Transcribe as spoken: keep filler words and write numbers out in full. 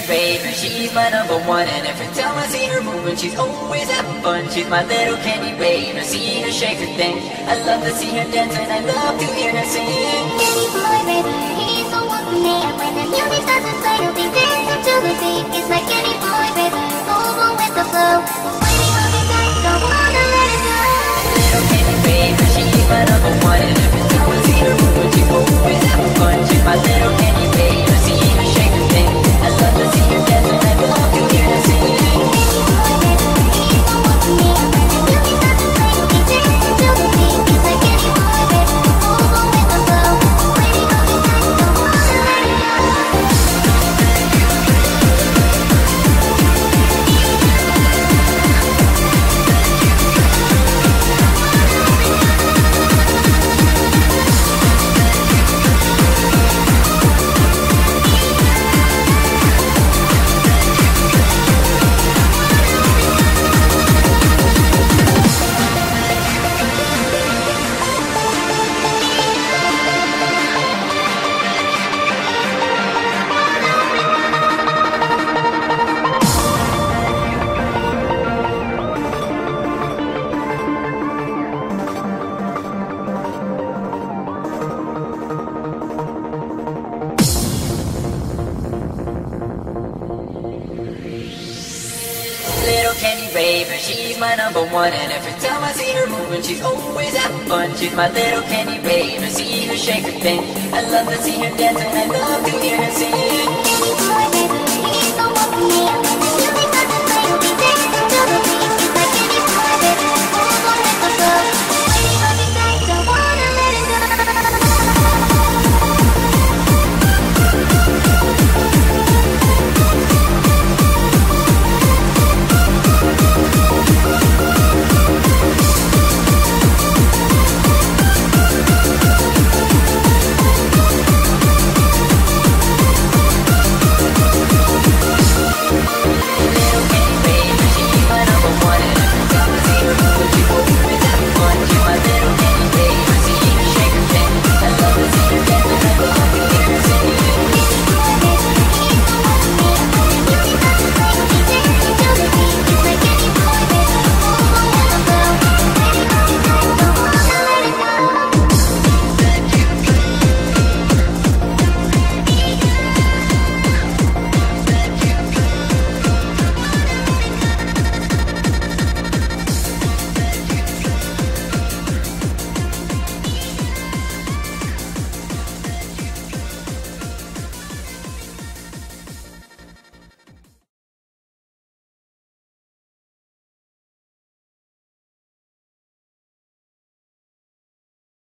baby, she's my number one. And every time I see her moving, she's always having fun. She's my little candy baby, see her shake her thing. I love to see her dance and I love to hear her sing. Candy boy, baby, he's the one for me. And when the music starts to play, he'll be dancing to the beat. It's my candy boy, baby, move on with the flow. Waiting on the time, don't wanna let it go. Little candy baby, she's my number one. And every time I see her moving, she's always having fun. She's my little candy baby, see her shake her thing. I love to see her dance and I love to hear her sing. Candy boy, baby, he's the one for me. And when the music starts to play, he'll be dancing to the beat. It's my candy boy, baby, move on with the flow. Waiting on the time, don't wanna let it go. Little candy baby, she's my number one. And every time I see her moving, she's always having fun. She's my little candy baby, see her shake her thing. I love to see her dance and I love to hear her sing.